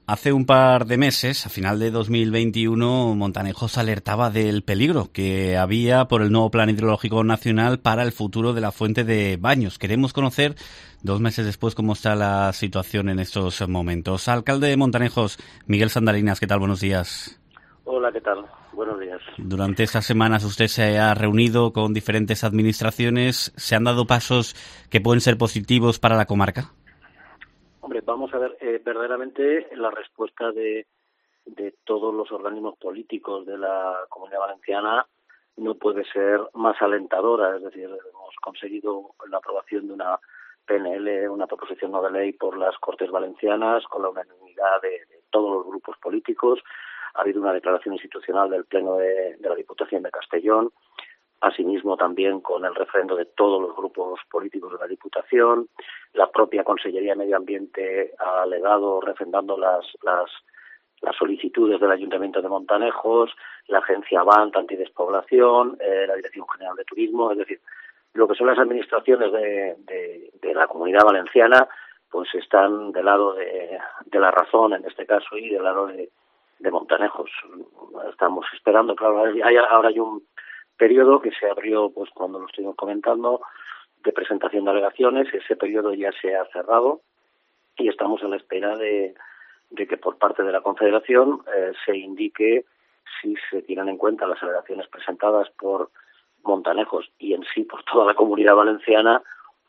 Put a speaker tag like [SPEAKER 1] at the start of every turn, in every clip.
[SPEAKER 1] Hace un par de meses, a final de 2021, Montanejos alertaba del peligro que había por el nuevo Plan Hidrológico Nacional para el futuro de la fuente de Baños. Queremos conocer, 2 meses después, cómo está la situación en estos momentos. Alcalde de Montanejos, Miguel Sandarinas, ¿qué tal? Buenos días.
[SPEAKER 2] Hola, ¿qué tal? Buenos días.
[SPEAKER 1] Durante estas semanas usted se ha reunido con diferentes administraciones. ¿Se han dado pasos que pueden ser positivos para la comarca?
[SPEAKER 2] Hombre, vamos a ver, verdaderamente la respuesta de todos los organismos políticos de la Comunidad Valenciana no puede ser más alentadora. Es decir, hemos conseguido la aprobación de una PNL, una proposición no de ley por las Cortes Valencianas, con la unanimidad de todos los grupos políticos. Ha habido una declaración institucional del Pleno de la Diputación de Castellón, asimismo también con el refrendo de todos los grupos políticos de la Diputación. La propia Consellería de Medio Ambiente ha alegado refrendando las solicitudes del Ayuntamiento de Montanejos, la Agencia BANT Antidespoblación, la Dirección General de Turismo. Es decir, lo que son las administraciones de la Comunidad Valenciana pues están del lado de la razón en este caso y del lado de Montanejos. Estamos esperando, claro, ahora hay un periodo que se abrió, pues cuando lo estuvimos comentando, de presentación de alegaciones. Ese periodo ya se ha cerrado y estamos a la espera de que por parte de la Confederación se indique si se tienen en cuenta las alegaciones presentadas por Montanejos y en sí por toda la Comunidad Valenciana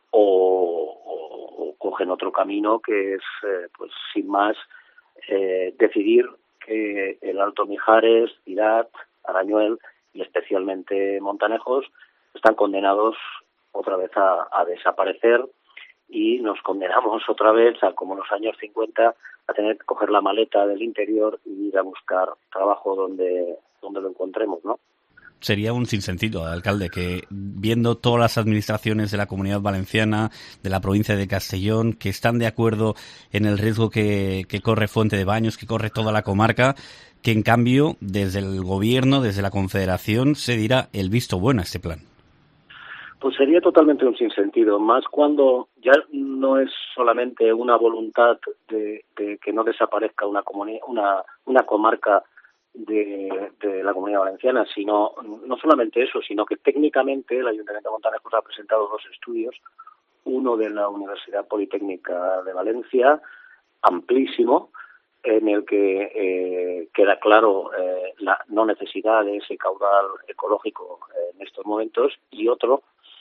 [SPEAKER 2] o cogen otro camino que es, pues sin más, decidir que el Alto Mijares, Cirat, Arañuel y especialmente Montanejos están condenados otra vez a desaparecer, y nos condenamos otra vez a, como en los años 50, a tener que coger la maleta del interior y ir a buscar trabajo donde lo encontremos, ¿no?
[SPEAKER 1] Sería un sinsentido, alcalde, que viendo todas las administraciones de la Comunidad Valenciana, de la provincia de Castellón, que están de acuerdo en el riesgo que corre Fuente de Baños, que corre toda la comarca, que en cambio desde el Gobierno, desde la Confederación, se dirá el visto bueno a este plan.
[SPEAKER 2] Pues sería totalmente un sinsentido, más cuando ya no es solamente una voluntad de que no desaparezca una comarca de la Comunidad Valenciana, sino no solamente eso, sino que técnicamente el Ayuntamiento de Montanejos ha presentado 2 estudios, uno de la Universidad Politécnica de Valencia, amplísimo, en el que queda claro la no necesidad de ese caudal ecológico en estos momentos, y otro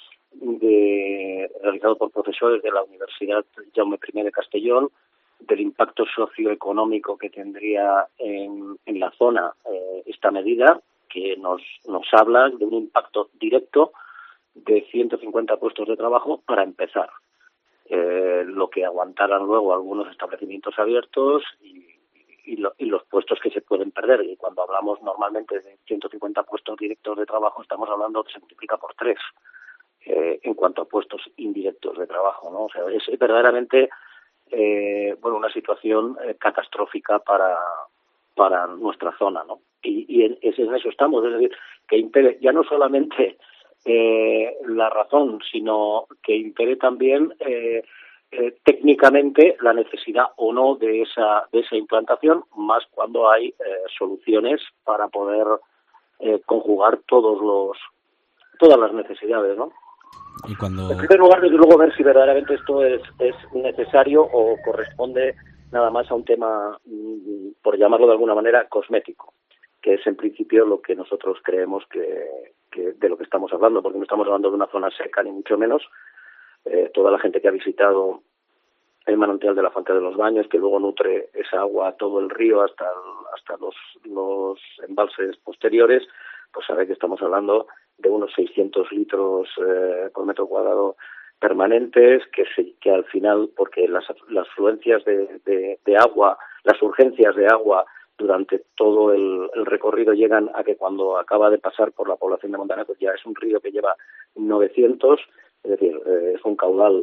[SPEAKER 2] realizado por profesores de la Universidad Jaume I de Castellón, del impacto socioeconómico que tendría en la zona esta medida, que nos habla de un impacto directo de 150 puestos de trabajo para empezar, lo que aguantaran luego algunos establecimientos abiertos y los puestos que se pueden perder. Y cuando hablamos normalmente de 150 puestos directos de trabajo, estamos hablando que se multiplica por 3 en cuanto a puestos indirectos de trabajo, ¿no? O sea, es verdaderamente una situación catastrófica para nuestra zona, ¿no? Y en eso estamos, es decir, que impere ya no solamente la razón, sino que impere también técnicamente la necesidad o no de esa implantación, más cuando hay soluciones para poder conjugar todas las necesidades, ¿no?
[SPEAKER 1] Y cuando...
[SPEAKER 2] En primer lugar, desde luego, ver si verdaderamente esto es necesario o corresponde nada más a un tema, por llamarlo de alguna manera, cosmético, que es en principio lo que nosotros creemos que de lo que estamos hablando, porque no estamos hablando de una zona seca, ni mucho menos. Toda la gente que ha visitado el manantial de la Fuente de los Baños, que luego nutre esa agua todo el río hasta los embalses posteriores, pues sabe que estamos hablando de unos 600 litros por metro cuadrado permanentes, que al final, porque las fluencias de agua, las urgencias de agua durante todo el recorrido llegan a que cuando acaba de pasar por la población de Montanejos ya es un río que lleva 900, es decir, es un caudal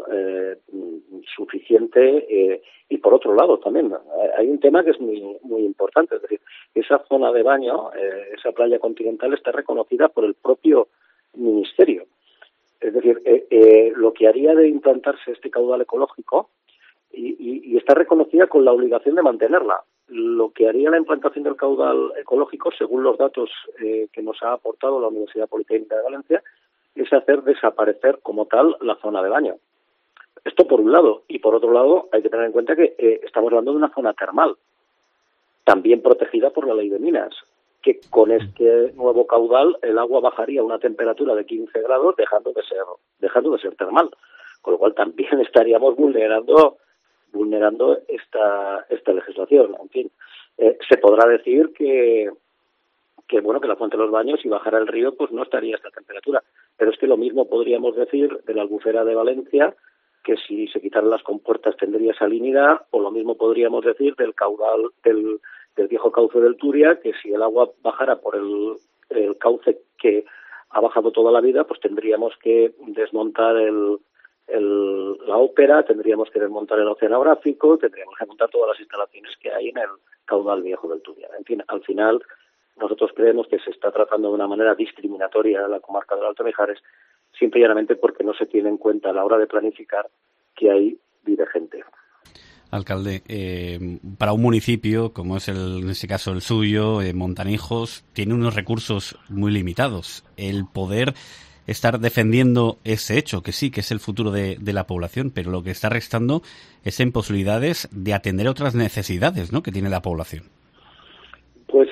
[SPEAKER 2] suficiente. Y por otro lado también hay un tema que es muy, muy importante, es decir, esa zona de baño, esa playa continental está reconocida por el propio Ministerio. Es decir, lo que haría de implantarse este caudal ecológico y está reconocida con la obligación de mantenerla. lo que haría la implantación del caudal ecológico, según los datos que nos ha aportado la Universidad Politécnica de Valencia, es hacer desaparecer como tal la zona de baño. Esto por un lado. Y por otro lado, hay que tener en cuenta que estamos hablando de una zona termal, también protegida por la ley de minas, que con este nuevo caudal el agua bajaría a una temperatura de 15 grados dejando de ser termal, con lo cual también estaríamos vulnerando esta legislación. En fin, se podrá decir que la fuente de los baños, si bajara el río, pues no estaría a esta temperatura, pero es que lo mismo podríamos decir de la Albufera de Valencia, que si se quitaran las compuertas tendría salinidad, o lo mismo podríamos decir del caudal del viejo cauce del Turia, que si el agua bajara por el cauce que ha bajado toda la vida, pues tendríamos que desmontar la ópera, tendríamos que desmontar el oceanográfico, tendríamos que montar todas las instalaciones que hay en el caudal viejo del Turia. En fin, al final nosotros creemos que se está tratando de una manera discriminatoria a la comarca del Alto Mijares, simple y llanamente porque no se tiene en cuenta a la hora de planificar que ahí vive gente.
[SPEAKER 1] Alcalde, para un municipio, como es en este caso el suyo, Montanejos, tiene unos recursos muy limitados. El poder estar defendiendo ese hecho, que sí, que es el futuro de la población, pero lo que está restando es en posibilidades de atender otras necesidades, ¿no?, que tiene la población.
[SPEAKER 2] Pues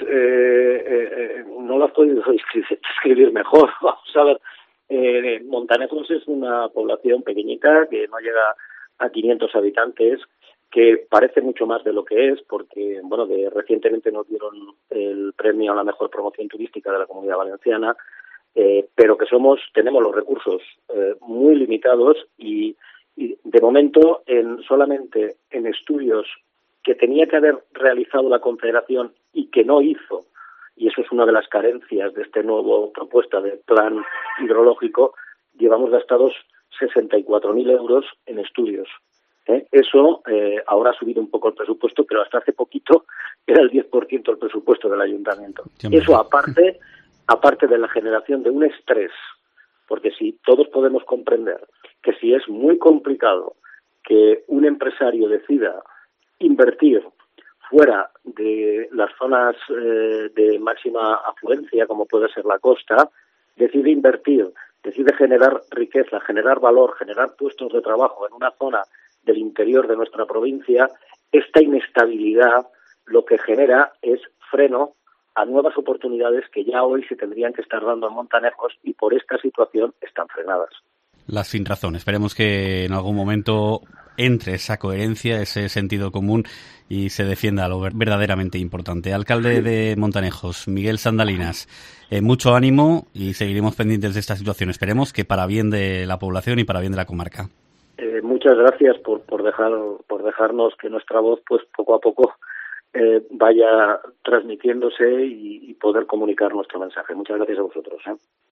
[SPEAKER 2] no las puedo describir mejor. Vamos a ver, Montanejos es una población pequeñita que no llega a 500 habitantes, que parece mucho más de lo que es, porque recientemente nos dieron el premio a la mejor promoción turística de la Comunidad Valenciana, pero que tenemos los recursos muy limitados y de momento solamente en estudios que tenía que haber realizado la Confederación y que no hizo, y eso es una de las carencias de esta nueva propuesta de plan hidrológico, llevamos gastados 64.000 euros en estudios. Eso ahora ha subido un poco el presupuesto, pero hasta hace poquito era el 10% del presupuesto del ayuntamiento. Eso aparte de la generación de un estrés, porque si todos podemos comprender que si es muy complicado que un empresario decida invertir fuera de las zonas de máxima afluencia, como puede ser la costa, decide invertir, decide generar riqueza, generar valor, generar puestos de trabajo en una zona del interior de nuestra provincia, esta inestabilidad lo que genera es freno a nuevas oportunidades que ya hoy se tendrían que estar dando en Montanejos y por esta situación están frenadas.
[SPEAKER 1] Las sin razón. Esperemos que en algún momento entre esa coherencia, ese sentido común y se defienda lo verdaderamente importante. Alcalde de Montanejos, Miguel Sandalinas, mucho ánimo y seguiremos pendientes de esta situación. Esperemos que para bien de la población y para bien de la comarca.
[SPEAKER 2] Muchas gracias por dejarnos que nuestra voz, pues poco a poco, vaya transmitiéndose y poder comunicar nuestro mensaje. Muchas gracias a vosotros.